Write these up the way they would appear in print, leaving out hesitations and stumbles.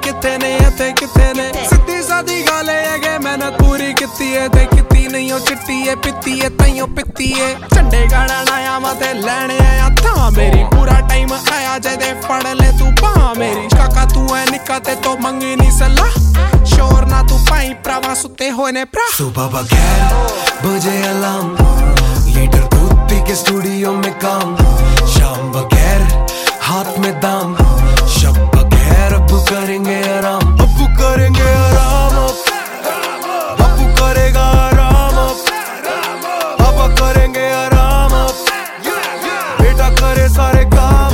किथे ने इथे किथे ने सीधी सादी गल है कि मेहनत पूरी किती है ते किती नहीं ओ चिट्टी है पित्ती है ताइयों पित्ती है झंडे गाड़न आया मते लैने आया था मेरी पूरा टाइम आया जदे फड़ ले तू बाह मेरी काका तू है निक्का ते तो मंगी नहीं सलाह शोर ना तू पाई प्रावा सुते होए ने प्रा सुबह बगैर बजे अलार्म लीटर दूध पी के स्टूडियो में काम शाम बगैर हाथ में दाम शब बगैर अब करेंगे आराम अब करेंगे आराम अब करेगा आराम अब करेंगे आराम बेटा करे सारे काम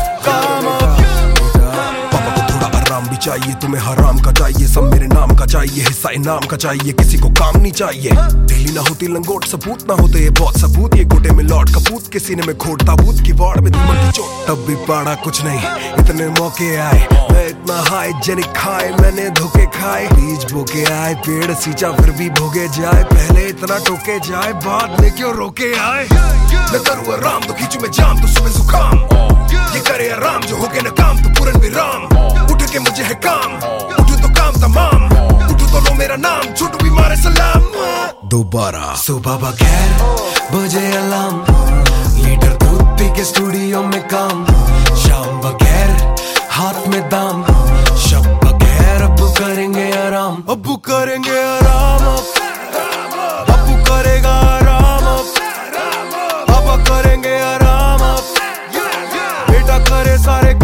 पापा को थोड़ा आराम भी चाहिए तुम्हें हराम का चाहिए सब मेरे नाम का चाहिए हिस्सा इनाम का चाहिए किसी को काम नहीं चाहिए ढीली ना होती लंगोट सबूत ना होते ये बहुत सबूत ये गोटे में लौट कपूत के सीने में खोट ताबूत की वाड़ में दीमक की चोट तब भी पाड़ा कुछ नहीं इतने मौके आए मैं इतना हाइजेनिक खाए मैंने धोखे खाए बीज बोके आए पेड़ सींचा फिर भी भोगे जाए पहले इतना टोके जाए बाद में क्यों रोके आए मैं करूँ आराम तो खींचू मैं जाम तो सुबह जुकाम ये करे आराम जो हो गए ना काम तो पूरन विराम उठ के मुझे है काम उठू तो काम तमाम उठू तो लो मेरा नाम छूट भी मारे सलाम दोबारा सुबह बगैर बजे अलार्म लीटर दूध पी के स्टूडियो में काम शाम बगैर हाथ में दाम शब बगैर अब करेंगे आराम अब करेंगे आराम अब करेगा आराम अब करेंगे आराम बेटा करे सारे